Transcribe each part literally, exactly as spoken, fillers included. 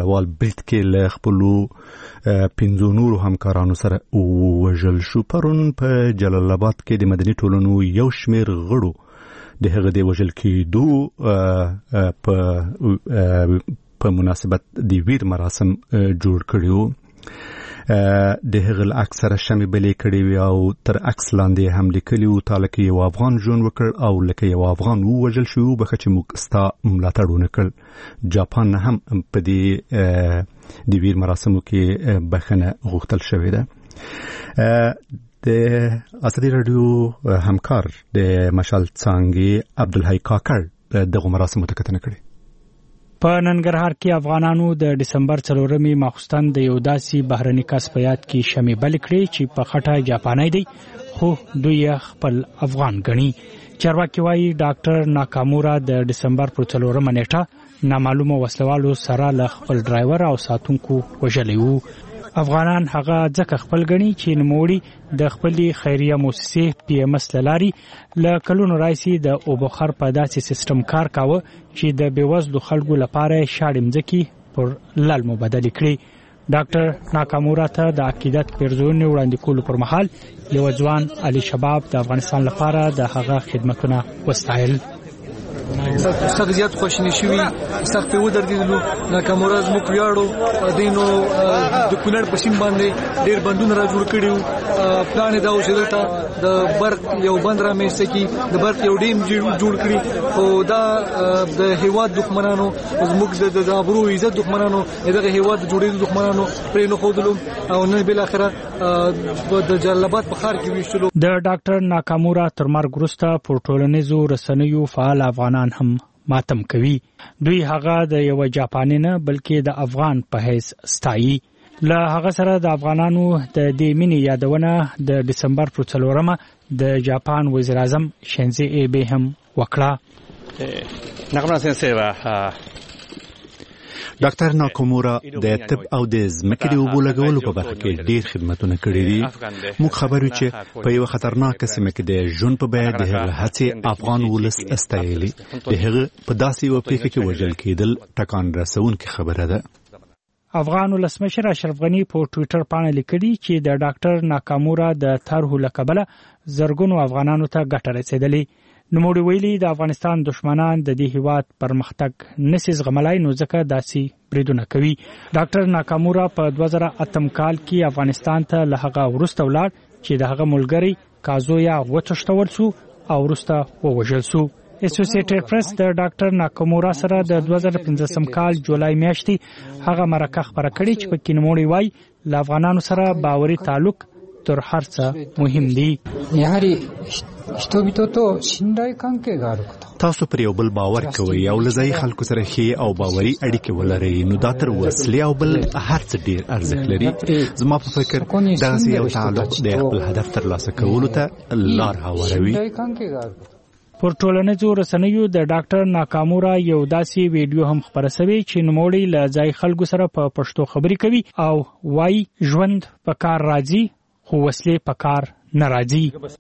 وسلوال برید کې له خپلو پنځو نورو همکارانو سره ووژل شو. پرون په جلال آباد کې د مدني ټولنو یو شمېر غړو د هغه د وژل کېدو په په مناسبت د ویر مراسم جوړ کړي وو. د هغه اکثره شمې بلې کړي وي او تر عکس لاندې هم لیکلي وو تا لکه یو افغان ژوند وکړ او لکه یو افغان ووژل شو بخه چې موږ ستا ملاتړ ونه کړ. جاپان نه هم په دې د ویر مراسمو کې بخښنه غوښتل شوې ده. د ازادي راډیو همکار د مشال څانګې عبدالحی کاکړ دغه مراسمو ته کتنه کړې. په ننګرهار کې افغانانو د دسمبر څلورمې ماخوستن د یو داسې بهرني کس په یاد کې شمې بل کړې چې په خټه جاپانی دی خو دوی خپل افغان ګڼي. چارواکي وایي ډاکټر ناکامورا د دسمبر پر څلورمه نیټه نامعلومه وسلوالو سره له خپل ډرایور او ساتونکو وژلی وو. افغانان هغه ځکه خپل ګڼي چې نوموړي د خپلې خیریه موسسې پی ام اس لاري له کلونو راځي د اوبخار په داسې سیستم کار کاوه چې د بېوزلو خلکو لپاره شاړې مځکې پر لل مبادله کړي. ډاکټر ناکامورا ته د عقیدت پیرزونې وړاندې کولو پر مهال یو ځوان علي شباب د افغانستان لپاره د هغه خدمتونه وستایل. سخت زیات خوشنی شوی سخت په ودرېدلو ناکامورا زموږ ویاړو دینو د کونړ په سیند باندې ډېر بندونه را جوړ کړي. پلان دا و چې دلته د برق یو بند را مېسته کړي د برق یو ډیم جوړ کړي خو دا د هیواد دښمنانو زموږ د آبرو عزت دښمنانو دغه هیواد د جوړېدو دښمنانو پرې نه ښودلو او نن بالاخره د جلال آباد په ښار کې ویشتلو. د ډاکټر ناکامورا تر مرګ وروسته پر ټولنیزو رسنیو فعال افغانان هم ماتم کوي. دوی هغه د یو جاپانی نه بلکې د افغان په حیث ستایي. له هغه سره د افغانانو د دې مینې یادونه د دسمبر پر څلورمه د جاپان وزیر اعظم شینزو ایبه هم وکړه. ناکامورا سنسei وا ډاکټر ناکامورا د طب او د ځمکې د اوبو لګولو په برخه کې ډېر خدمتونه کړي دي. موږ خبرو چې په یو خطرناک سیمه کې د ژوند په بیه د هغه هڅې افغان ولس استایلي. د هغه په داسې یو پیښه کې وژل کېدل ټکان رسونکې خبره ده. افغان ولسمشر اشرف غنی په ټوئیټر باندې لیکلي چې د ډاکټر ناکامورا د طرحو له کبله زرګونو افغانانو ته ګټه رسېدلې. نوموړي ویلي د افغانستان دښمنان د دې هیواد پرمختګ نسي زغملای نو ځکه داسې بریدونه کوي. ډاکټر ناکامورا په دوه زره اتم کال کې افغانستان ته له هغه وروسته ولاړ چې د هغه ملګری کازویا وتښتول شو او وروسته ووژل شو. اسوسییټډ پریس د ډاکټر ناکامورا سره د دوه زره پنځم کال جولای میاشتې هغه مرکه خبره کړې چې په کې نوموړي وایي له افغانانو سره باوري تعلق تر هر څه مهم دی. تاسو پر یو بل باور کوئ او له ځایي خلکو سره ښې او باوري اړیکې ولرئ نو دا تر وسلې او بل هر څه ډېر ارزښت لري. زما په فکر دغسې یو تعلق د خپل هدف ترلاسه کولو ته لار هواروي. پر ټولنیزو رسنیو د ډاکټر ناکامورا یو داسې ویډیو هم خپره شوی چې نوموړي له ځایي خلکو سره په پښتو خبرې کوي او وایي ژوند په کار راځي خو وسلې په کار نه راځي.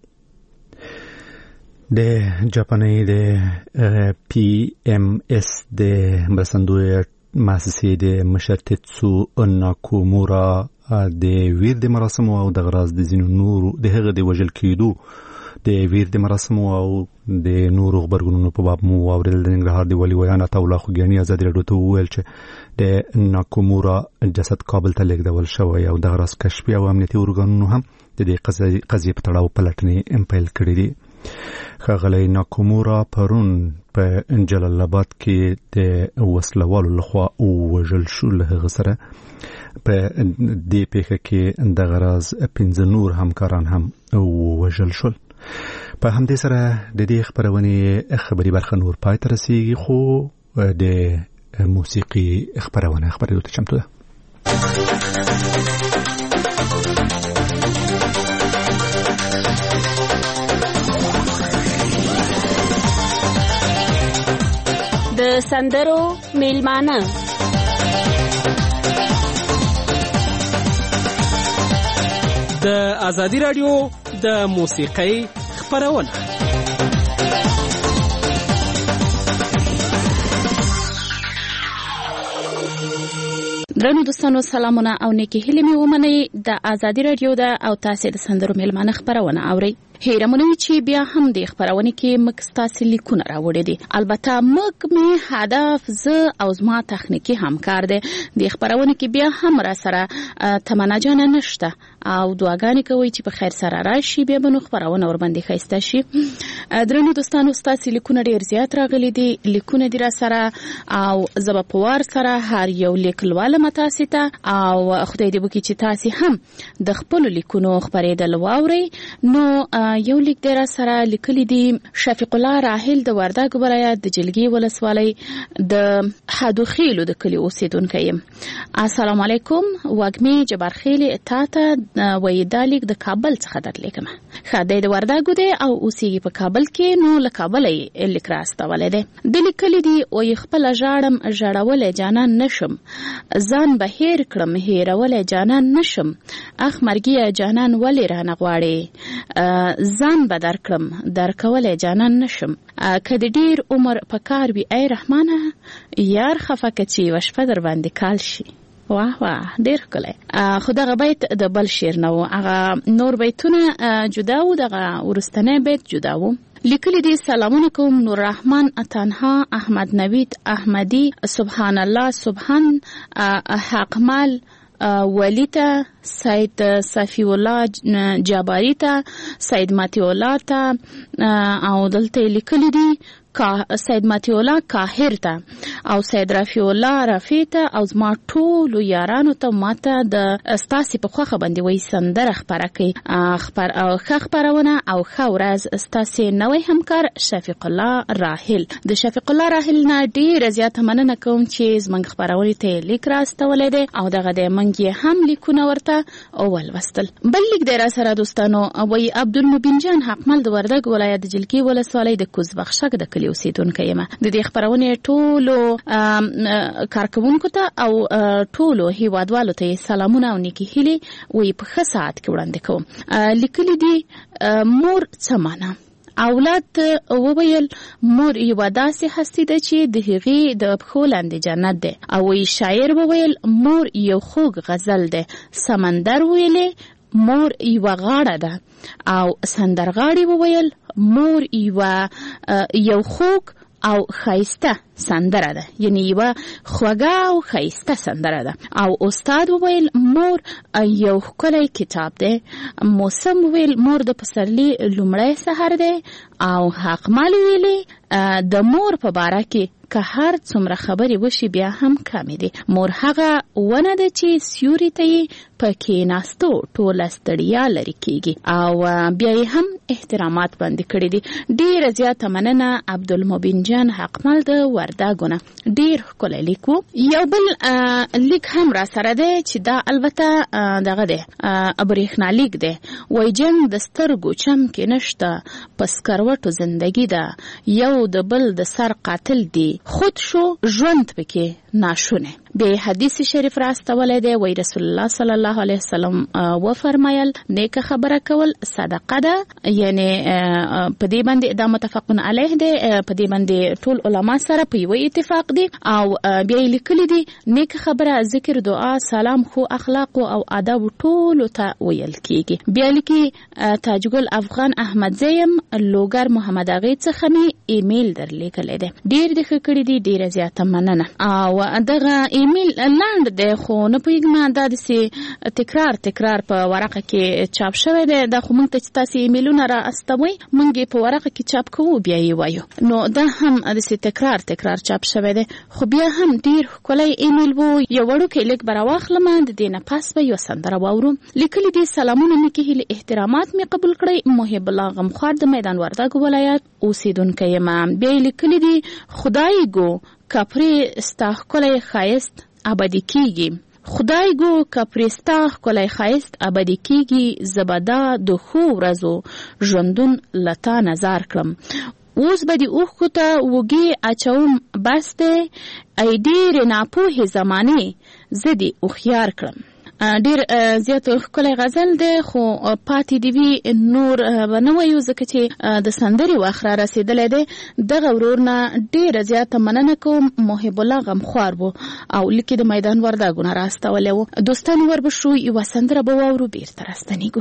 د جاپاني د پی ام اس د مرستندوی مؤسسې د مشر تیتسو ناکامورا د ویر د مراسمو او د غراز د ځینو نورو د هغه د وژل کېدو د ویر د مراسمو او د نورو خبرګونونو په باب مو واورېدل. د ننګرهار د ولي ویاند عطاالله خوږیاني ازادي راډیو ته وویل چې د ناکامورا جسد کابل ته لیږدول شوی او د غراز کشفي او امنیتي ارګانونو هم د دې قضیې په تړاو پلټنې پیل کړې دي. ښاغلی ناکامورا پرون په جلال آباد کې د وسلوالو لخوا ووژل شو. له هغه سره په دې پیښه کې د غراز پنځه نور همکاران هم ووژل شول. په همدې سره د دې خبرونې خبري برخه نور پای ته رسیږي خو د موسیقي خبرونه خبرې ته چمتو ده. د سندرو میلمانه د ازادي راډیو د موسیقۍ خبرونه درنو دوستانو سلامونه او نیکی هیلې مې ومنئ. د ازادي رادیو ده او تاسې د سندرو میلمانه خپرونه اورئ. هیرمونه وی چې بیا هم د خپرونه کې مک ستاسو لیکونه راوړي دي. البته مک می هدف ز او زما تخنیکی همکار دی. د خپرونه کې بیا هم را سره تمنا جان نشته او دعاګانې کوي چې په خیر سره راشي بیا به نو خپرونه ور باندې ښایسته شي. درنو دوستانو ستاسو لیکونه ډیر زیات راغلي دي. لیکونه دي را سره او زب په وار سره هر یو لیکلواله متاسي ته او خدای دې وکړي چې تاسو هم د خپل لیکونو خبرېدل واوري. نو یو لیک در سره لیکلی دی شفیق الله راحل د وردګ ولایت د جلګي ولسوالۍ د حدوخیلو د کلی اوسیدونکی یم. السلام علیکم. وګمی جبرخیل تاته وې د لیک د کابل څخه درلیکم. خدای د وردګ دی او اوسېږي په کابل کې. نو له کابل یې لیک راستولې دی. د لیکلی دی او خپل ژړم ژړولې جانان نشم، ځان به هیر کړم هیرولې جانان نشم، اخ مرګي جانان ولې رانه غواړي، ځان به در کړم در کولې جانان نشم، که د ډیر عمر په کار وي ای رحمانه، یار خفه که چې یوه شپه در باندې کال شي. واه واه ډیر ښکلی. خو دغه بیت د بل شعر نه و، هغه نور بیتونه جدا و، دغه وروستنی بیت جدا و. لیکلی دی سلامونه کوم نور رحمان تنها احمد نوید احمدی سبحان الله سبحان حقمل ولیتا سید صفی الله جاباری تا سید ماتی الله تا او دلته لیکلی دی سید ماتی الله کاهر تا او سید رفیع الله رفیع تا او زما ټولو یارانو ته ماته د ستاسې په خوښه باندې وایي سندره خپره کوي. خبر او ښه خپرونه او ښه ورځ ستاسې نوی همکار شفیق الله راحل. د شفیق الله راحل نه ډېره زیاته مننه کوم چې زموږ خپرونې ته یې لیک راستولی دی او دغه دی موږ یې هم لیکونه ورته ولوستل. بل لیک دی را سره دوستانو وایي عبدالمبین جان حقمل د وردګ ولایت د جلګي ولسوالۍ د کوزبخشک د کلي اوسیدونکی یم. د دې خپرونې ټولو کارکوونکو ته او ټولو هیوادوالو ته سلامونه او نیکې هیلې وایي په ښه ساعت کې وړاندې کوم. لیکلي دي مور څه معنا؟ اولاد وویل مور یوه داسې هستي ده چې د هغې د پښو لاندې جنت دی. او وایي شاعر وویل مور یو خوږ غزل دی. سمندر ویلې مور یوه غاړه ده. او سندرغاړي وویل مور یوه یو خوږ او ښایسته سندره ده، یعنی یوه خوږه او ښایسته سندره ده. او استاد وویل مور یو ښکلی کتاب دی. موسم وویل مور د پسرلي لومړی سهار دی. او حقمل ویلې د مور په باره کې که هر څومره خبرې وشي بیا هم کمې دي. مور هغه ونه ده چې سیوري ته یې په کېناستو ټوله ستړیا لرې کېږي. او بیا یې هم احترامات باندې کړي دي. ډېره زیاته مننه عبدالمبین جان حقمل د وردګونه. ډېر ښکلی لیک و. یو بل لیک هم را سره دی چې دا البته دغه دی برېښنا لیک دی. وایي جنګ د سترګو چم کې نشته، په سکروټو زندګي ده، یو د بل د سر قاتل دی، خود شو ژوند پکې ناشونه. بیا حدیث شریف راستولی دی. وی رسول الله صلی الله علیه وسلم و فرمایل نیکه خبره کول صدقه ده. یعنی په دې باندې دا متفقون علیه دی. په دې باندې ټول علما سره په یو اتفاق دي. او بیا لیکلی دي نیکه خبره ذکر دعا سلام خو اخلاق او آداب ټول ته ویل کیږي. بیا لیکي تاجګل افغان احمد زیم لوګر محمد اغه څخه می ایمیل درلیکلی دی. ډیر د خکړې دي. ډیره زیاته مننه. او دغه ایمیل لاند دی خو نه پوهېږم دا داسې تکرار تکرار په ورقه کې چاپ شوی دی. دا خو موږ ته چې تاسې ایمیلونه را استوئ موږ یې په ورقه کې چاپ کوو بیا یې وایو. نو دا هم داسې تکرار تکرار چاپ شوی دی. خو بیا هم ډېر ښکلی ایمیل و. یو وړوکی لیک به راواخلم، د دې نه پس به یوه سندره واورو. لیکلي دي سلامونه نیکې هیلې احترامات مې قبول کړئ. محب الله غمخوار د میدان وردګ ولایت اوسیدونکی یم. بیا یې لیکلي دي خدای ګو کپری ستا ښکلی ښایست ابدي کیږي. خدای ګو کپری ستا ښکلی ښایست ابدي کیږي. زه به دا د ښو ورځو ژوندون له تا نظر کړم. اوس به د اوښکو ته وږي اچوم بس دی. ای ډېرې ناپوهې زمانې زه دې هوښیار کړم. ډیر زیات ښکلی غزل دی خو پاتې دی وی نور به نه وایو ځکه چې د سندرې وخت را رسېدلی دی. دغه ورور نه ډیره زیاته مننه کوم. محب الله غمخوار و او لیکې د میدان وردګونه راستولی و. دوستانو وربشو یوه سندره به واورو بیرته راستنیږو.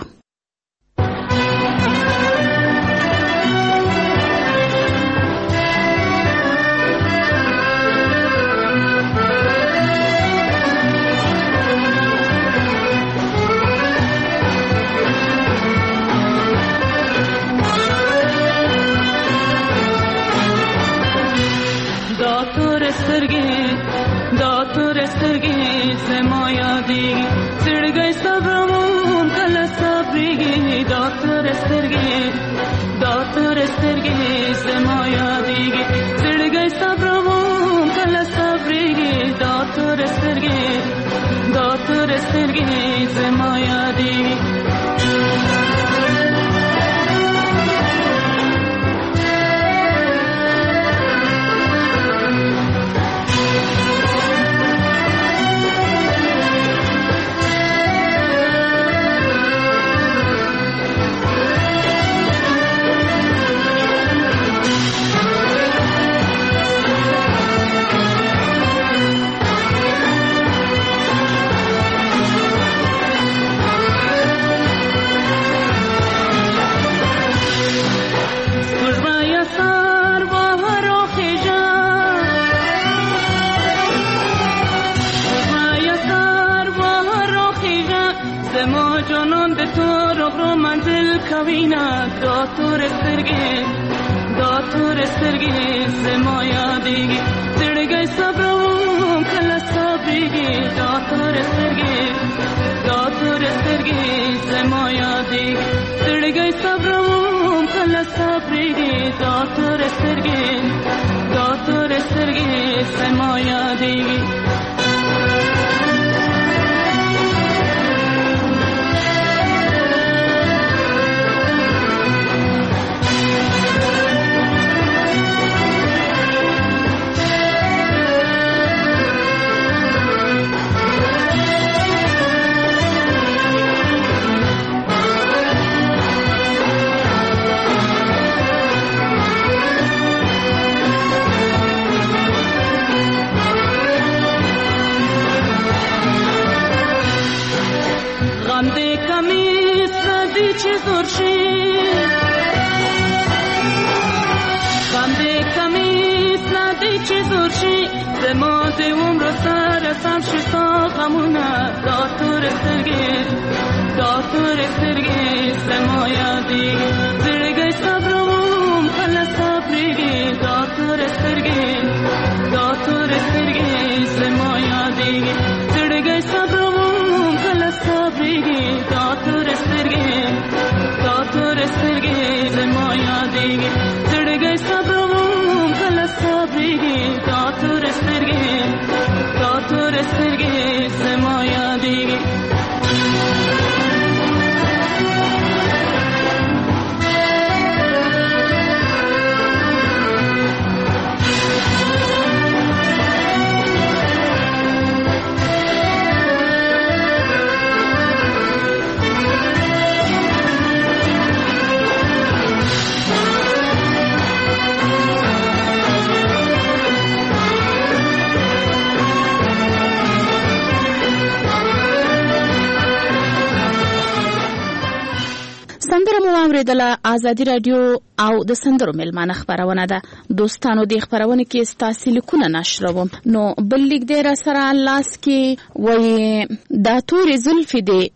د آزادی رادیو او د سندرو ملمانه خبرونه ده. دوستانو د خبرونه کې ستاسو لیکونه نشروم نو بل لیک دی را سره لاس کې وای دا تورې زلفې دی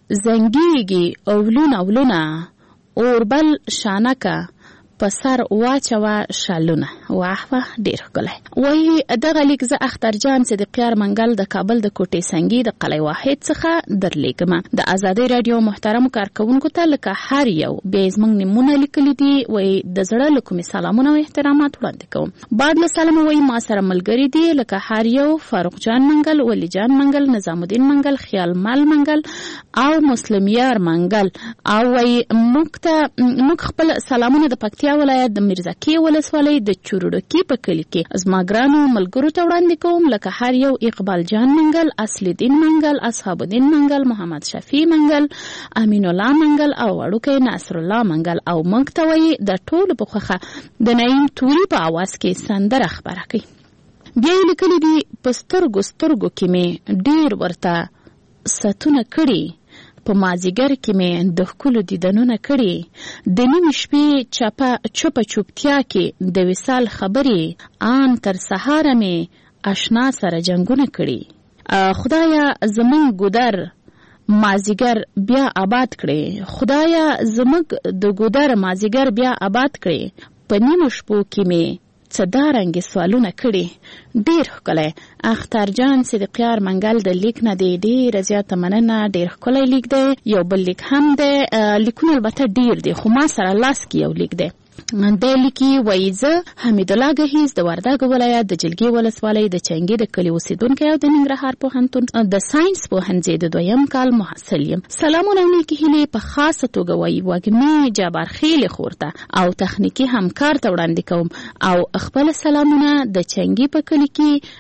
زنګیږي اولونه اولونه اوربل شانکه په سر واچوه شالونه. واه واه ډېر ښکلی. وایي دغه لیک زه اخترجان صدیقیار منګل د کابل د کوټې سنګي د قلعه واحد څخه درلیږم. د ازادۍ راډیو محترمو کارکوونکو ته لکه هر یو بیا یې زموږ نومونه لیکلي دي. وایي د زړه له کومې سلامونه او احترامات وړاندې کوم. بعد له سلامه وایي ما سره ملګري دي لکه هر یو فاروق جان منګل، ولی جان منګل، نظام الدین منګل، خیال مال منګل او مسلم یار منګل. او وایي موږ ته موږ خپل سلامونه د پکتیا پکتیا ولایت د میرزکې ولسوالۍ د چورډکي په کلي کې زما ګرانو ملګرو ته وړاندې کوم لکه هر یو اقبال جان منګل، اصل الدین منګل، اصحاب الدین منګل، محمد شفیع منګل، امین الله منګل او وړوکی ناصر الله منګل او موږ ته وایي د ټولو په خوښه د نعیم توري په اواز کې سندره خپره کوي. بیا یې لیکلي دي په سترګو سترګو کې مې ډېر ورته ستونه کړي، په مازیګر کې مې د ښکلو دیدنونه کړي، د نیمې شپې چپه چوپه چوپتیا کې د وصال خبرې آن تر سهاره مې اشنا سره جنګونه کړي. خدایا زمونږ ګودر مازیګر بیا آباد کړي، خدایا زمونږ د ګودر مازیګر بیا آباد کړي، په نیمو شپو کې مې څه دارنګې سوالونه کړي. ډېر ښکلی اختر جان صدیقیار منګل د لیک نه دی، ډېره زیاته مننه، ډېر ښکلی لیک دی. یو بل لیک هم دی، لیکونه البته ډېر دی خو ما سره لاس کې یو لیک دی. دی لیکي وایي زه حمید الله ګهیز د وردګو ولایت د جلګې ولسوالۍ د چنګې د کلي اوسېدونکی او د ننګرهار پوهنتون د ساینس پوهنځي د دویم کال محصل یم. سلامونه او نیکې هیلې په خاصه توګه وایي وږمې جبارخیلې خور ته او تخنیکي همکار ته وړاندې کوم او خپل سلامونه د چنګې په کلي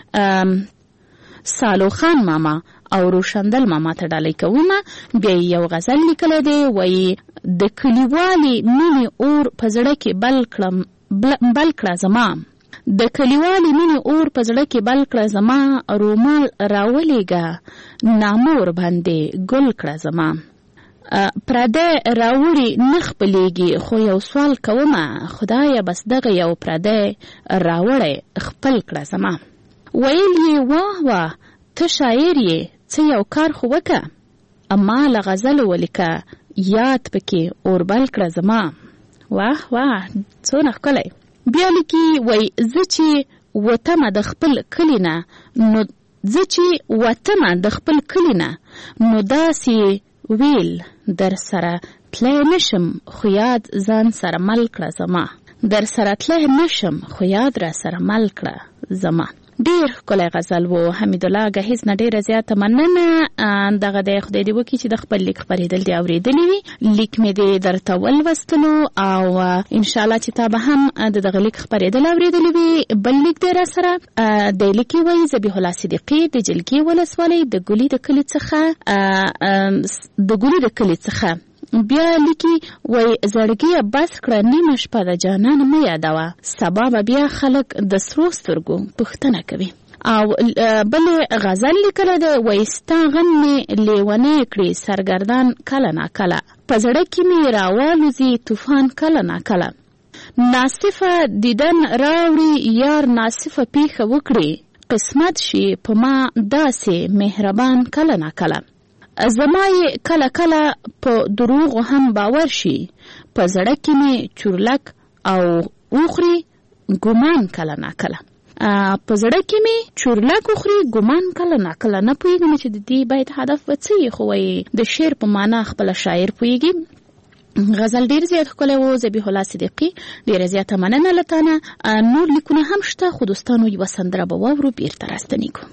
کې سالو خان ماما او روشندل ماما ته ډالۍ کومه. بیا یو غزل لیکلی دی، وایي د کلیوالي مینې اور په زړه کې بل کړه بل کړه زما، د کلیوالي مینې اور په زړه کې بل کړه زما، رومال راولېږه نامه ور باندې ګل کړه زما. پردی راوړي نه خپلېږي خو یو سوال کومه، خدایه بس دغه یو پردی راوړی خپل کړه زما. ویل یې واه واه ته شاعر یې څه یو کار خو وکه، اما له غزلو ولیکه یاد پکې اور بل کړه زما. واه واه څونه ښکلی. بیا لیکي وایي زه چې وتمه د خپل کلي نه نو زه چې وتمه د خپل کلي نه نو داسې ویل در سره تلی نشم خو یاد ځان سره مل کړه زما، در سره تلی نشم خو یاد را سره مل کړه زما. ډېر ښکلی غزل و. حمید الله ګهیز نه ډېره زیاته مننه. دغه دی خدای دې وکړي چې د خپل لیک خپرېدل دې اورېدلی وي. لیک مې دې درته ولوستلو او انشاءالله چې تا به هم د دغه لیک خپرېدل اورېدلی وي. بل لیک دی را سره دی لیکي وایي ذبیح الله صدیقي د جلګې ولسوالۍ د ګلي د کلي څخه د ګلي د کلي څخه بیا لیکي وای زړګیه بس کړه نیمه شپه د جانان مه یادوه، سبا به بیا خلک د سرو سترګو پوښتنه کوي. او بل غزل لیکلی دی وای ستا غم مې لیونی کړي سرګردان کله ناکله، په زړه کې مې راوالوځي طوفان کله ناکله، ناصفه دیدن راوړي یار ناصفه پیښه وکړي، قسمت شي په ما داسې مهربان کله ناکله، زما یې کله کله په دروغو هم باور شي، په زړه کې مې چورلک او اوخري ګمان کله ناکله، په زړه کې مې چورلک اوخري ګمان کله ناکله. نه پوهېږم چې د دې باید هدف به څه وي، خو وایي د شعر په معنا خپله شاعر پوهېږي. غزل ډېر زیات ښکلی و. ذبیح الله صدیقي ډېره زیاته مننه له تا نه. نور لیکونه هم شته خو دوستانو یوه سندره به واورو بیرته راستنیږو.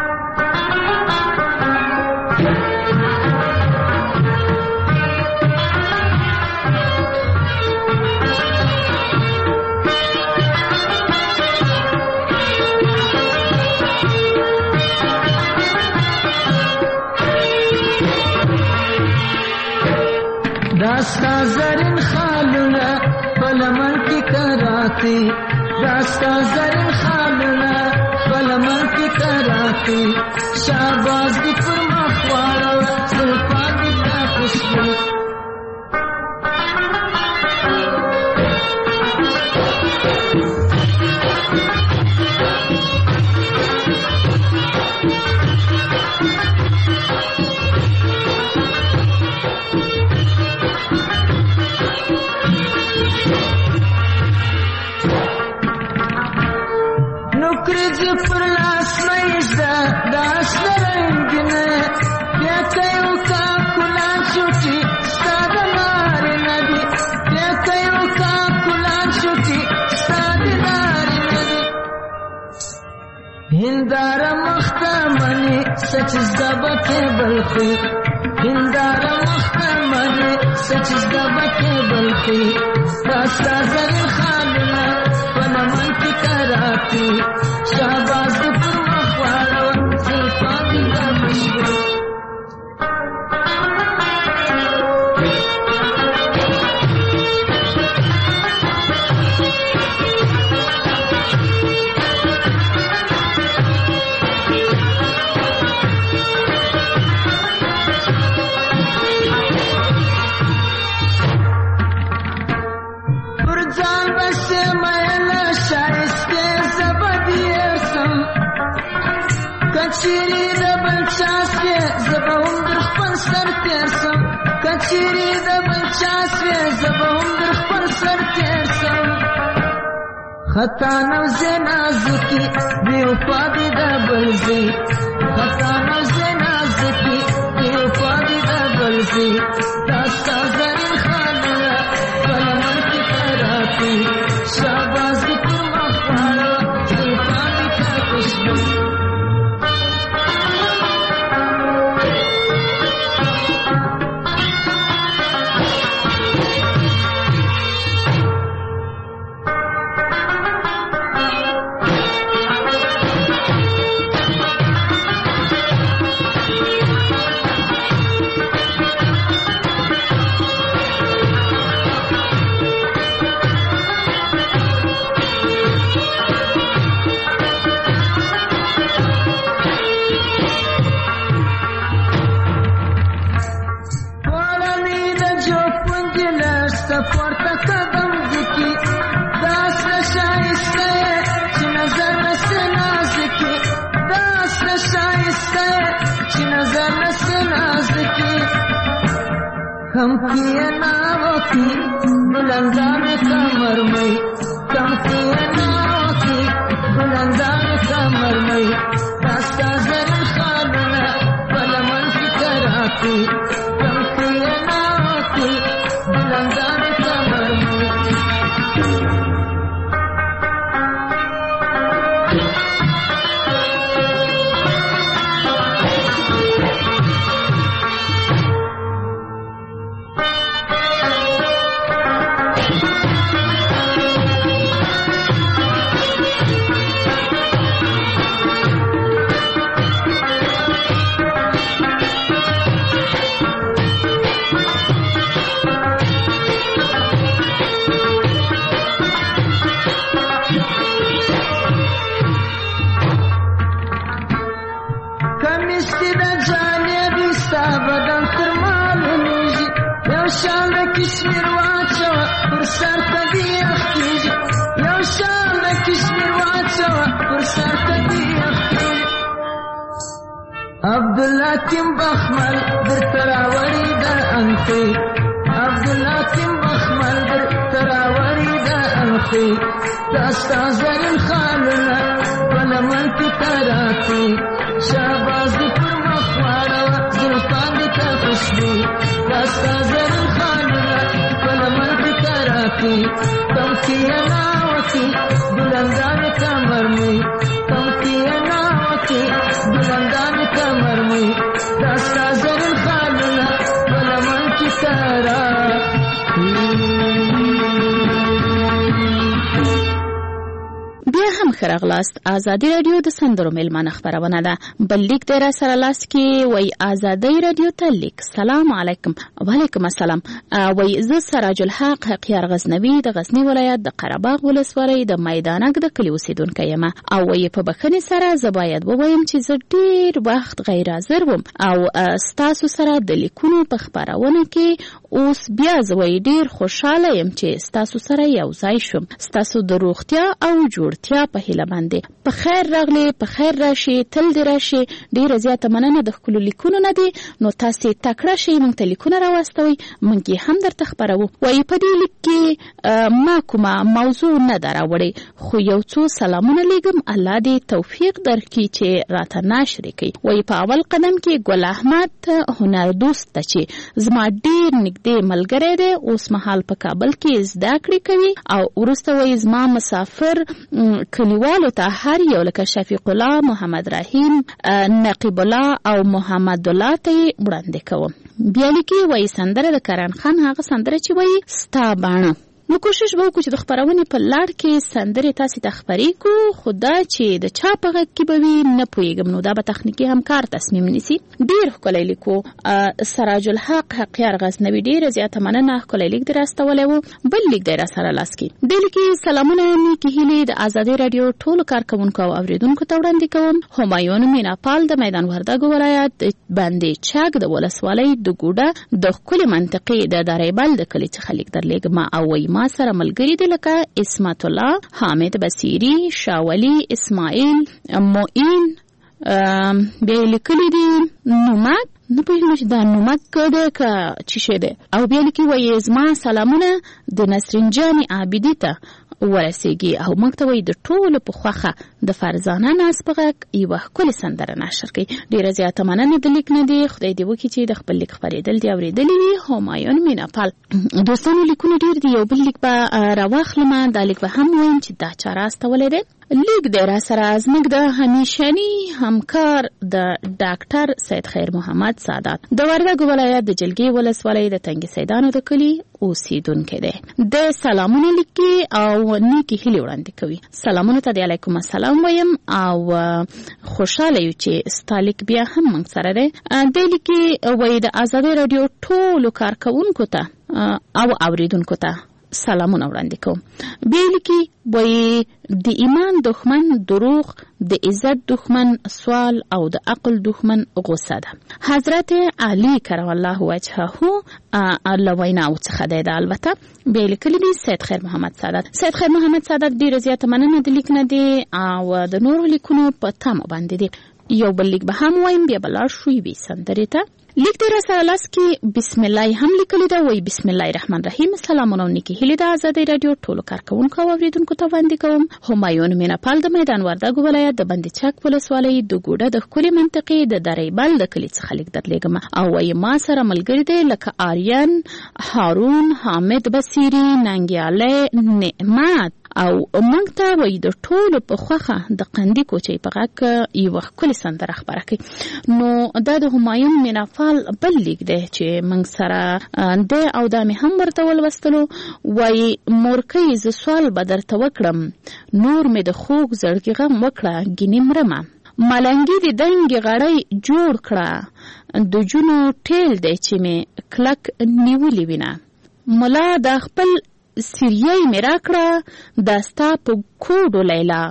داستا زرین خالونه بلمن کی کراتی، داستا زرین خالونه بلمن کی کراتی، شاباز دی پر مخوارو سلپا دی تا خوشبو. پر لاس مېزدا داس رنگینه بیا کيو کا کلان شوټي ستاد نار ندي، بیا کيو کا کلان شوټي ستاد نار ندي، هندار مخته منی سچ زبکه بلخي هنداره مختمه سچز دا بکه بلکی داستا زرین خالنا پنمن کی کراتی شہباز دی پر مخوارا زلفا دی دا مشکل کچری د بلچاسوی زبا هم در خپل سر تیر سم کچری د بلچاسوی زبا هم در خپل سر تیر سم خطا نوزی نازکی بیوپا دی د بلزی خطا نوزی نازکی بیوپا دی د بلزی داستا زرین خالنا کلمن کی تراتی شاباز دی پر مخوالا زلفا دی کا کشبی کم کیے ناو کی بلندان کمر میں کم کیے ناو کی بلندان کمر میں داستا زرین خالنا پلمن کی کراتی کم کیے ناو کی بلندان کمر میں کشمیر واچو پر سر تدی اختیج یو شام کشمیر واچو پر سر تدی اختیج عبداللہ کم بخمل در تراوری در انخی عبداللہ کم بخمل در تراوری در انخی داستا زرین خالنا پلمن کی تراتی شہباز دی پر مخوارا زلفان دی کا خوشبی داستا زرین خالنا پلمن کی تراتی کم کیا ناوکی بلندان کمر میں کم کیا ناوکی بلندان کمر میں داستا زرین خالنا پلمن کی تراتی بیا هم خراغلاست آزادی رادیو د سندرو میلمانه خبرونه ده بل لیک در سره لاس کې وای آزادی رادیو ته لیک سلام علیکم وعلیکم السلام وای ز سراج الحق حقیار غزنوی د غزنی ولایت د قرهباغ ولسوالۍ د میدانک د کلی اوسیدونکو یم او وای په بخنه سره ز باید ووایم چې زه ډیر وخت غیر حاضر وم او ستاسو سره د لیکونو په خبرونه کې اوس بیا زه وای ډیر خوشاله یم چې ستاسو سره یو ځای شوم ستاسو د روغتیا او جوړ تیا په هیله باندې په خیر راغلی په خیر راشي تل دې راشي ډیره زیاته مننه د ښکلو لیکونو نه دي نو تاسې تکړه شئ موږ ته لیکونه راواستوئ موږ یې هم درته خپروو وایي په دې لیک کې ما کومه موضوع نه ده راوړې خو یو څو سلامونه لیږم الله دې توفیق درکړي چې راته ناشر کړي وایي په اول قدم کې ګل احمد هنر دوست ته چې زما ډیر نږدې ملګری دی اوس مهال په کابل کې زده کړې کوي او وروسته وایي زما مسافر کلیوالو ته هر یو لکه شفیق الله محمد رحیم نقیب الله او محمد الله ته وړاندې کوم بیا لیکي وایي سندره د کرن خان هغه سندره چې وایي ستا باڼه. نو کوشش به وکړو چې د خپرونې په لړ کې سندرې تاسې ته خپرې کړو، خو دا چې د چا په غږ کې به وي نه پوهېږم، نو دا به تخنیکي همکار تصمیم نیسي. ډېر ښکلی لیکو سراج الحق حقیار غزنوي، ډېره زیاته مننه، ښکلی لیک دې راستولی و. بل لیک دی راسره لاس کې، دې لیکي سلامونه نیکې هیلې د ازادۍ راډیو ټولو کارکوونکو او اورېدونکو ته وړاندې کوم. همایون میناپال د میدان وردګو ولایت باندې چک د ولسوالۍ د ګوډه د ښکلې منطقې د داریبل د کلي څخه لیک درلیږم او وایي ما سره ملګري دي لکه اسمت الله، حامد بصیري، شاولي، اسماعیل، معین، بیا یې لیکلي دي نومک، نه پوهېږم چې دا نومک دی که څه شی دی، او بیا لیکي وایي زما سلامونه د نسرین جانې عابدي ته ورسیږي او موږ ته وایي د ټولو په خوښه د فرزانه ناز په غږ یوه ښکلې سندره نشر کوي. ډېره زیاته مننه د لیک نه دی، خدای دې وکړي چې د خپل لیک خپرېدل دې اورېدلي وي. همایون میناپال دوستانو لیکونه ډېر دي، یو بل لیک به راواخلم، دا لیک به هم وایم چې دا چا راستولی دی. لیک دی را سره زموږ د همیشني همکار د ډاکټر سید خیر محمد سادات د وردګو ولایت د جلګې ولسوالۍ د تنګي سیدانو د کلي اوسیدونکی دی. د سلامونه لیکي او نیکې هیلې وړاندې کوي. سلامونه ته د علیکم السلام وایم او خوشحاله یو چې ستا لیک بیا هم موږ سره دی. دی لیکي وایي د ازادۍ راډیو ټولو کارکوونکو ته او اوریدونکو ته سلامونه وړاندې کوم. بیا لیکي وایي د ایمان دښمن دروغ، د عزت دښمن سوال او د عقل دښمن غصه ده. حضرت علی کرم الله وجهه له ویناو څخه دی دا البته. بیا لیکلي دي سید خیر محمد سادات. سید خیر محمد سادات ډېره زیاته مننه د لیک نه دی او د نورو لیکونو په تمه باندې دی. یو بل لیک به هم وایم، بیا به لاړ شو یوې سندرې ته. لیک دی را سره لاس کې بسم الله هم لیکلی ده، وایي بسم الله الرحمن الرحیم. سلامونه او نیکې هیلې د ازادۍ راډیو ټولو کارکوونکو او اورېدونکو ته وړاندې کوم. همایون میناپال د میدان وردګو ولایت د بندي چک ولسوالۍ د ګوډه د ښکلې منطقې د دریبل د کلي څخه لیک درلیږم او وایي ما سره ملګري دی لکه آریان، هارون، حامد بصیري، ننګیالی، نعمت او موږ ته وایي د ټولو په خوښه د قندي کوچۍ په غږ یوه ښکلې سندره خپره کړي. نو دا د همایون میناپال بل لیک دی چې موږ سره دی او دا مې هم ورته ولوستلو. وایي مورکۍ زه سوال به درته وکړم، نور مې د خوږ زړګي غم وکړه ګینې مرمه، ملنګي د دنګې غړۍ جوړ کړه، د جونو ټیل دی چې مې کلک نیولې وینه، ملا دا خپل سیریه مې را کړه دا ستا په کوډو لیلا.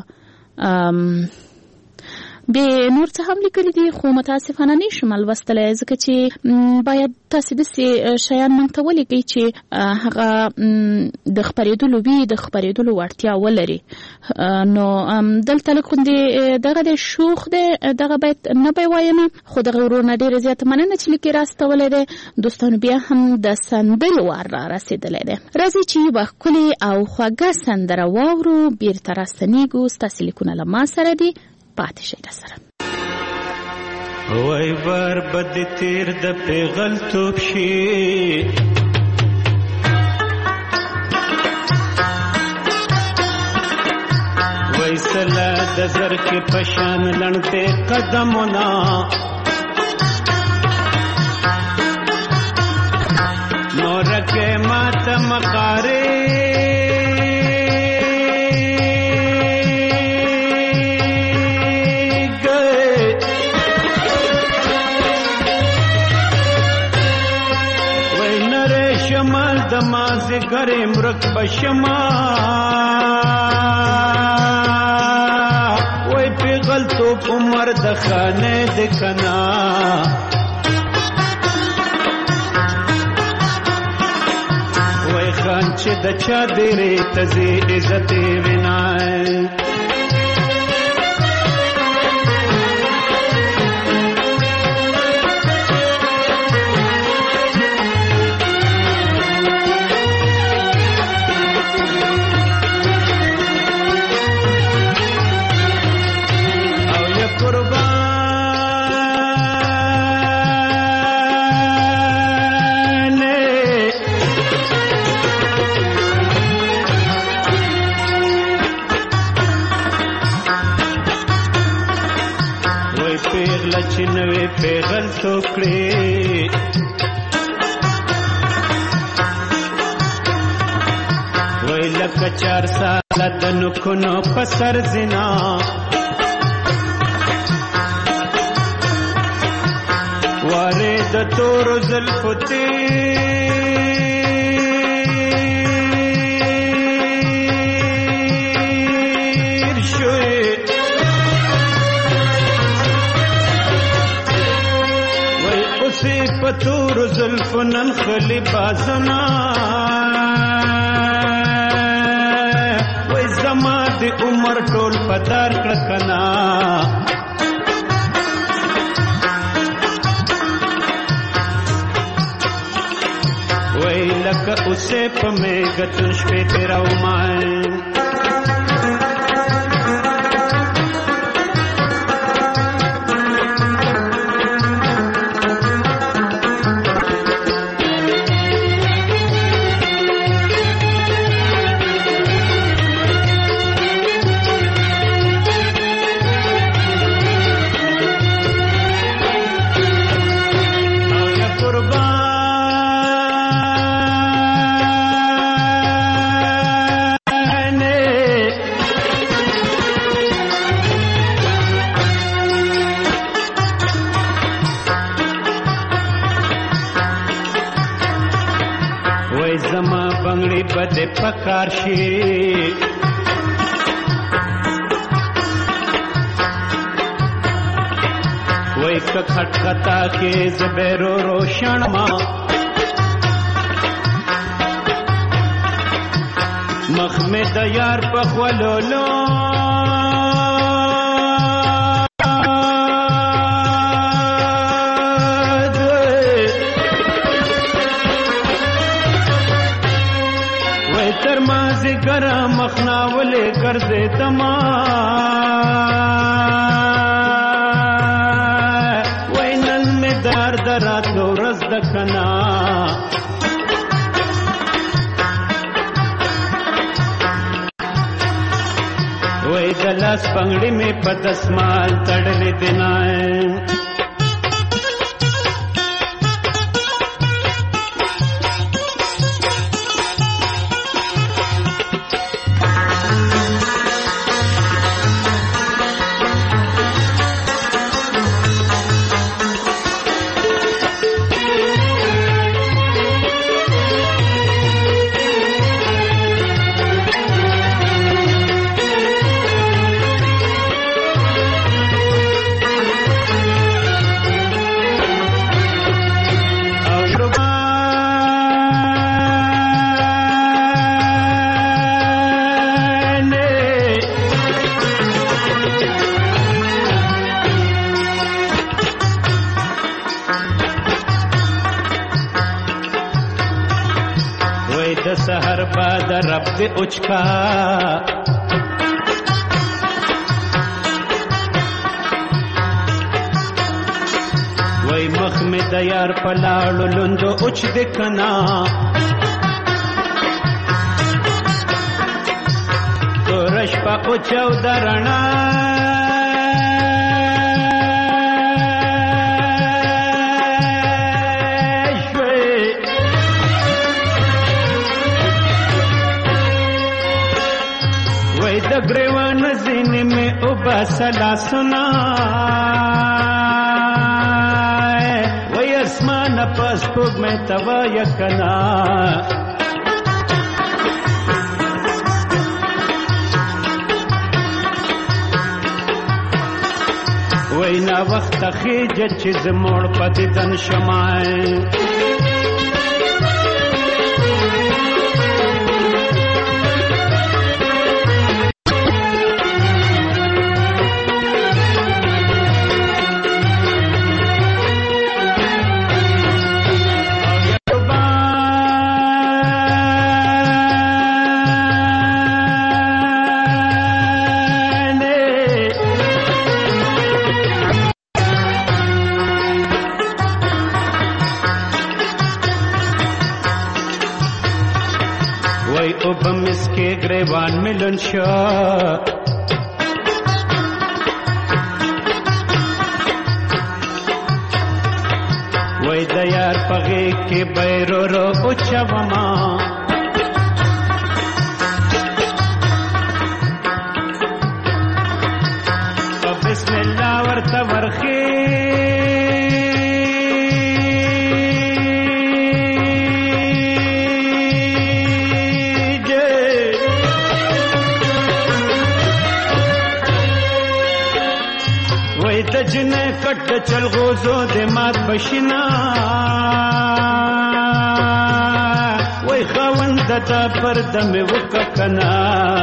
به نور څه هم لیکلي دي خو متاسفانه نشم لوستلی ځکه چې باید تاسې داسې شیان موږ ته ولیکئ چې هغه د خپرېدلو وي، د خپرېدلو وړتیا ولري. نو دلته لږ غوندې دغه دی شوخ دی، دغه باید نه به وایم، خو دغه ورور نه ډېره زیاته مننه چې لیک یې راستولی دی. دوستانو بیا هم د سندرې وار را رسېدلی دی. راځئ چې یوه ښکلې او خوږه سندره واورو، بیرته راستنېږو. ستاسې لیکونه له ما سره دي، پاتې شئ راسره. وای بار بد تیر د پیغلتوب شي، وای سلا د زر کې پشان لړته قدمونه، نور کې مات مقاره دماز گرم رک بشما، وی پیغل تو عمر دخانه دکنا، وی خان چه دچا دیره تزی عزت ونائے، پیغل توکړي لکه چار ساله د نکونو په سر زنا وارې د تورو زلفو تیر شوې وای اوسې په تورو زلفو نن خلي بازونه وای زما د عمر ټول په دار کړه کنا وای لکه اوسې په میګتون شپې تیرومای بده پکار شي وای که خټ خطا کې زبرو روشن ما مخ می د یار په خولولو گرم مخناولے گردے تما وینن میں دار دراتو رزد کنا وی دلاس پنگڑی میں پتسمال تڑلے دنائیں سحر باد رب دے اچکا وای مخ میں دیار پلاړو لوندو اچ دے کنا تو رش پا اچو درنا گریوان زین میں ابا سلا سنا وی اسمان پس پوگ میں توا یکنا وی نا وقت خیجت چیز موڑ پتی دن شمائیں وبم اسکے گریوان ملن شا وی دیار پغی کے بیرو رو اچھا وما بسم الله ورته ورخیږي وای د جنې کټ چل غوزو د مات بشنا وای خوند د پرده مې وککنا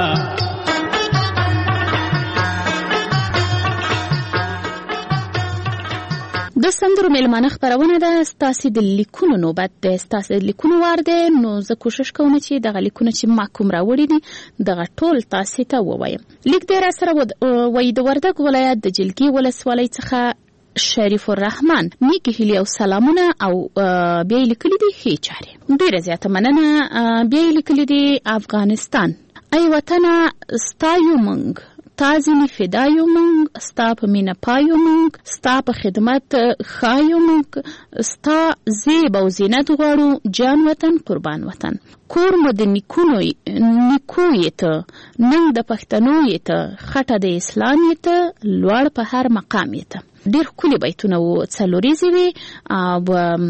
د سندرو میلمانه خبرونه ده ستاسې د لیکونو نوبت ده ستاسې د لیکونو وار ده نو زه کوشش کوم چې دغه لیکونه چې ما کوم راوړي دي دغه ټول تاسې ته ووایم لیک دی را سره وایي د وردګ ولایت د جلګي ولسوالۍ څخه شریف الرحمن نیکې هیلې او سلامونه او بیا یې لیکلي دي ښې چارې ډېره زیاته مننه بیا یې لیکلي دي افغانستان ای وطنه ستایو موږ تا ځینې فدایو موږ ستا په مینه پایو موږ ستا په خدمت ښایو موږ ستا زیب او زینت غواړو جان وطن قربان وطن کور مو د نیکونو نیکو یې ته ننګ د پښتنو یې ته خټه د اسلام یې ته لوړ په هر مقام یې ته ډېر ښکلي بیتونه وو څلوریزې وې او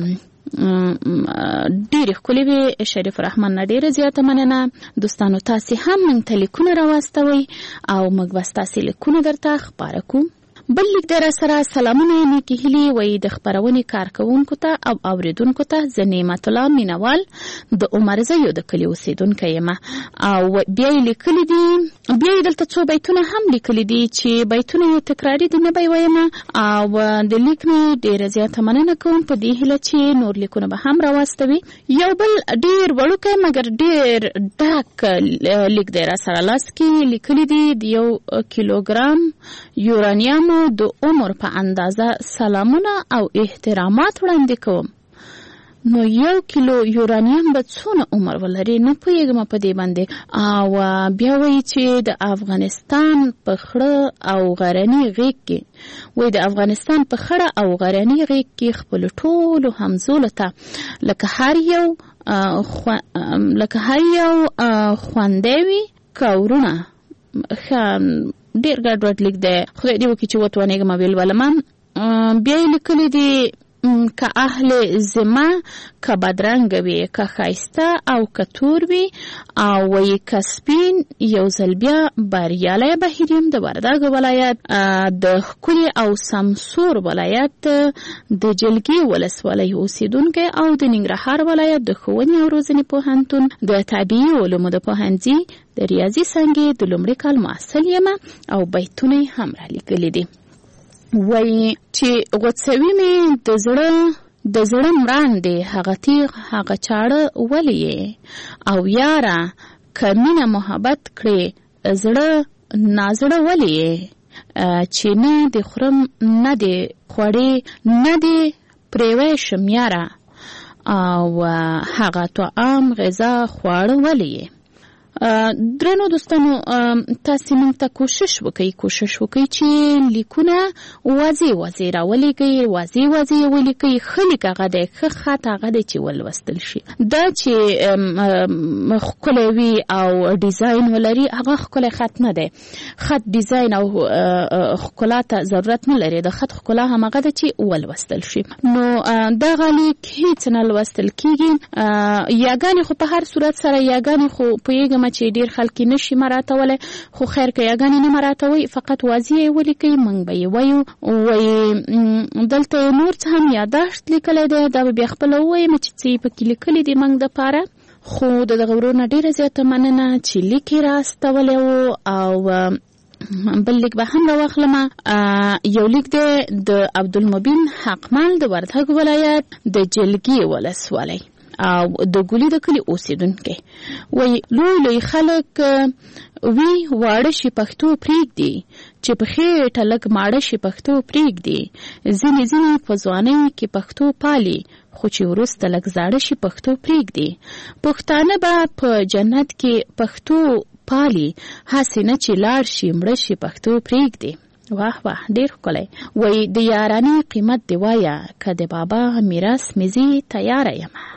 ډېرې ښکلې وې شریف الرحمن نه ډېره زیاته مننه دوستانو تاسې هم موږ ته لیکونه راواستوئ او موږ به ستاسې لیکونه درته خپاره کوو بل لیک دی را سره سلامونه نیکې هیلې وایي د خپرونې کارکوونکو ته او اورېدونکو ته زه نعمت الله مینوال د عمرزیو د کلي اوسېدونکی یم او بیا یې لیکلي دي بیا یې دلته څو بیتونه هم لیکلي دي چې بیتونه یې تکراري دي نه به یې ویمه او د لیک نه ډېره زیاته مننه کوم په دې هیله چې نور لیکونه به هم راواستوي یو بل ډېر وړوکی مګر ډېر ډک لیک دی را سره لاس کې لیکلي دي د یو کیلوګرام یورانیامو د عمر په اندازه سلامونه او احترامات وړاندې کوم نو یو کیلو یورانیم به څونه عمر ولري نه پوهېږم په دې باندې او بیا وایي چې د افغانستان په خړه او غرني غېږ کې وایي د افغانستان په خړه او غرني غېږ کې خپلو ټولو همزولو ته لکه هر یو لکه هر یو خوندی وي کورونه ښه ډېر ګډوډ لیک دی خدای دې وکړي چې وتوانېږم ولولم بیا یې لیکلي دي که اهل ذمه که بدرنګه وي که ښایسته او که تور وي او وایي که سپین یو ځل بیا بریالی بهیر یم د وردګ ولایت د ښکلي او سمسور ولایت د جلګي ولسوالۍ اوسېدونکی او د ننګرهار ولایت د ښوونې او روزنې پوهنتون د طبیعي علومو د پوهنځي د ریاضي څانګې د لومړي کال محصل یم او بیتونه یې هم رالیکلي دي وایي چې غوڅوي مې د زړه د زړه مراندې هغه تیغ هغه چاړه ولې یې او یاره که مینه محبت کړې زړه نازړه ولې یې چې نه دې خورم نه دې خوړې نه دې پرېویشم یاره او هغه طعام غذا خواړه ولې یې درنو دوستانو تاسې موږ ته کوشش وکړئ کوشش وکړئ چې لیکونه واضح واضح راولیکئ واضح واضح یې ولیکئ ښه لیک هغه دی ښه خط هغه دی چې ولوستل شي دا چې ښکلی وي او ډیزاین ولري هغه ښکلی خط نه دی خط ډیزاین او ښکلا ته ضرورت نه لري د خط ښکلا همغه ده چې ولوستل شي نو دغه لیک هیڅ نه لوستل کېږي یاګانې خو په هر صورت سره یاګانې خو پوهېږم چې ډېر خلک نشي مراتولی خو خیر که یاګانې نه مراتوئ فقط واضح یې ولیکئ موږ به یې وایو وایي دلته نور څه هم یاداشت لیکلی دی دا به بیا خپله ووایم چې څه یې پکې لیکلي دي موږ دپاره خو د دغه ورور نه ډېره زیاته مننه چې لیک یې راستولی و او بل لیک به هم راواخلم یو لیک دی د عبدالمبین حقمل د وردګ ولایت د جلګي ولسوالۍ او د ګولي د کلي اوسېدونکی وایي لوی لوی خلک وی واړه شي پښتو پرېږدي چې په خېټه لږ ماړه شي پښتو پرېږدي ځینې ځینې په ځوانۍ کې پښتو پالي خو چې وروسته لږ زاړه شي پښتو پرېږدي پښتانه به په جنت کې پښتو پالي هسې نه چې لاړ شي مړه شي پښتو پرېږدي واه واه ډېر ښکلی وایي د یارانې قیمت دې وایه که د بابا میراث مې زه تیاره یم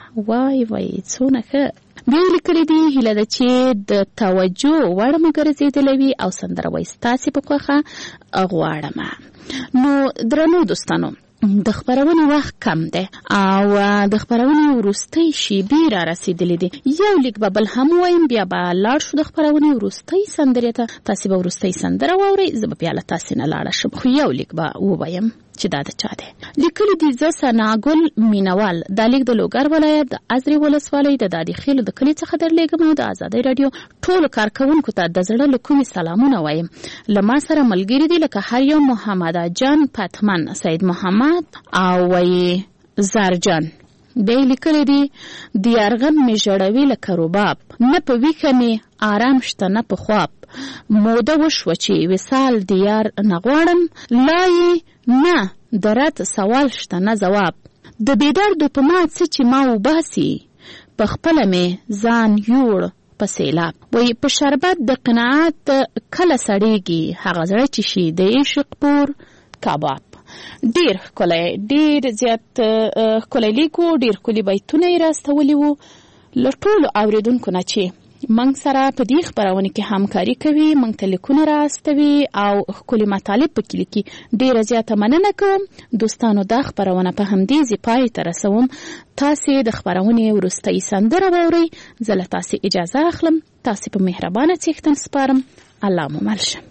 وای وای څونه ښه. بیا لیکلي دي هیله ده چې د توجه وړ مو ګرځېدلی وي او سندره وایي ستاسې په خوښه غواړم. نو درنو دوستانو د خبرونې وخت کم دی او د خبرونې وروستۍ شیبې را رسېدلې دي. یو لیک به بل هم ووایم بیا به لاړ شو د خبرونې وروستۍ سندرې ته. تاسې به وروستۍ سندره واورئ، زه به بیا له تاسې نه لاړه شم، خو یو لیک به ووایم چې دا د چا دی. لیکلي دي زه ثناګل مینوال، دا لیک د لوګر ولایت د ازرې ولسوالۍ د دادي خیلو د کلي څخه درلیږم او د ازادۍ راډیو ټولو کارکوونکو ته د زړه له کومې سلامونه وایم. له ما سره ملګري دي لکه هر یو محمد جان پتمن، سید محمد او وی زرجان. بیا لیکلي دي د یارغم مې ژړوي لکه رباب، نه په ویښه مې آرام شته نه په خواب، موده وشوه چې وصال د یار نه غواړم، لا یې نه د رد سوال شته نه ځواب، د بېدردو په ما څه چې ما وباسي، په خپله مې ځان یوړ په سیلاب. وایي په شربت د قناعت کله سړیږي، هغه زړه چې شي د عشق پور کباب. ډیر ښکلی، ډیر زیات ښکلی لیکو، ډیر ښکلي بیتونه یې راستولي وو له ټولو اورېدونکو نه چې موږ سره په دې خپرونه کې همکاري کوي، موږ ته لیکونه راستوي او ښکلي مطالب پکې لیکي. ډیره زیاته مننه کوم دوستانو. دا خپرونه په همدې ځای پای ته رسوم. تاسې د خپرونې وروستۍ سندره واورئ. زه له تاسې اجازه اخلم. تاسې په مهربانه څښتن سپارم. الله مو مل شه.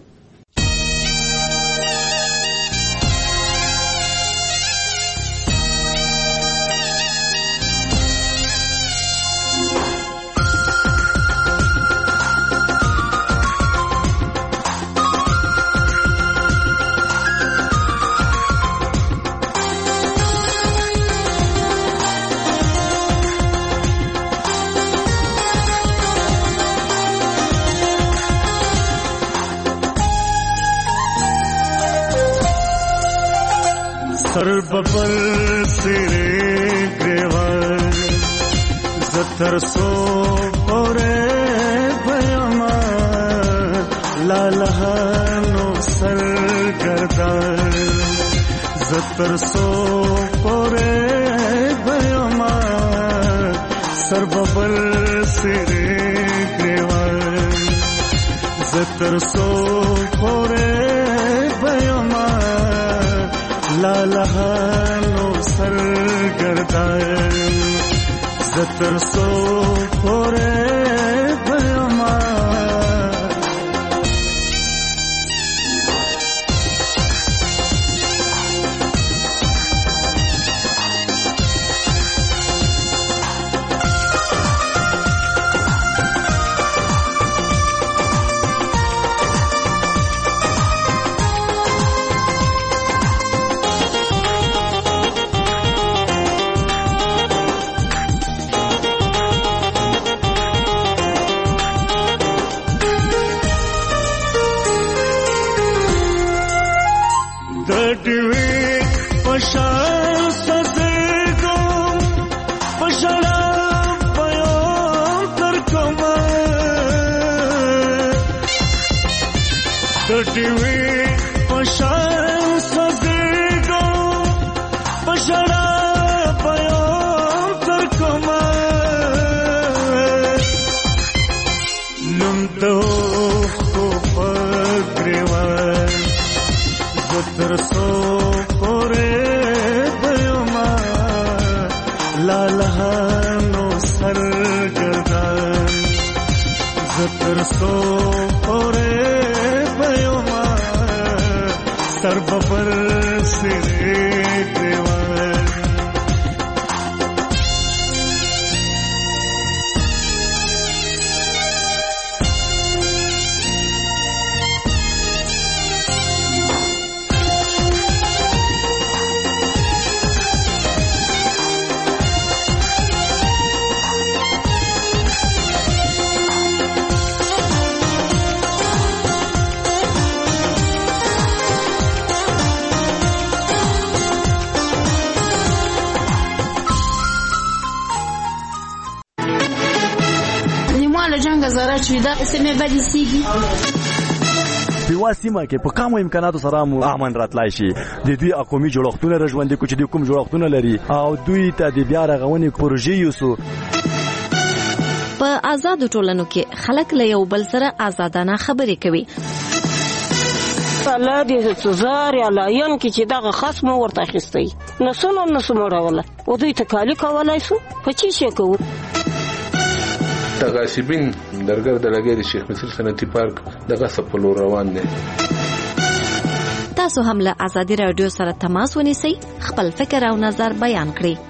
سر ببر سرے گریوار زتر سو پورے بیاما لالہانو سر گردار زتر سو پورے بیاما سر ببر سرے گریوار زتر سو پورے بیاما لالہانو سر گردان زتر سو پورے بیاما. په سیمه کې په کوم امکاناتو سره مو امن راتلای شي د دوی قومي جوړښتونه رژوندې کوچ د کوم جوړښتونه لري او دوی ته د بیا رغونې پروژې یوسو. په آزاد ټولنو کې خلک له یو بل سره آزادانه خبرې کوي. الله دې سزار یا لاین کې چې دغه خصم ورته اخیستی نو څنګه نو سموړوله او دوی ته کالی کولای شو په چی شي کوو. تغاسبین درګر د لګي د شیخ مصر صنعتي پارک دغه سپلو روان دي. تاسو هم له ازادي رادیو سره تماس ونیسئ، خپل فکر او نظر بیان کړئ.